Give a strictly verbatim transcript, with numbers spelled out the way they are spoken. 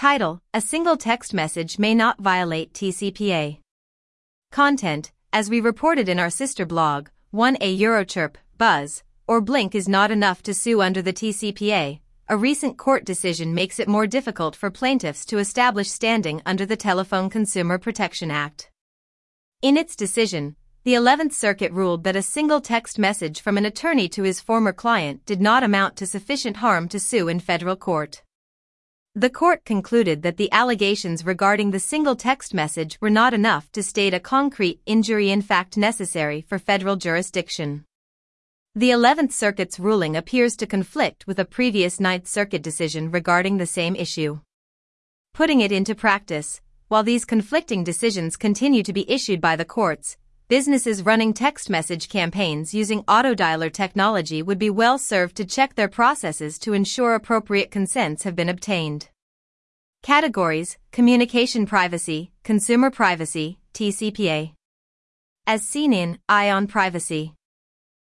Title: A single text message may not violate T C P A. Content: As we reported in our sister blog, one A Eurochirp, Buzz, or Blink is not enough to sue under the T C P A. A recent court decision makes it more difficult for plaintiffs to establish standing under the Telephone Consumer Protection Act. In its decision, the eleventh Circuit ruled that a single text message from an attorney to his former client did not amount to sufficient harm to sue in federal court. The court concluded that the allegations regarding the single text message were not enough to state a concrete injury in fact necessary for federal jurisdiction. The eleventh Circuit's ruling appears to conflict with a previous Ninth Circuit decision regarding the same issue. Putting it into practice, while these conflicting decisions continue to be issued by the courts, businesses running text message campaigns using autodialer technology would be well served to check their processes to ensure appropriate consents have been obtained. Categories: Communication Privacy, Consumer Privacy, T C P A. As seen in Eye on Privacy.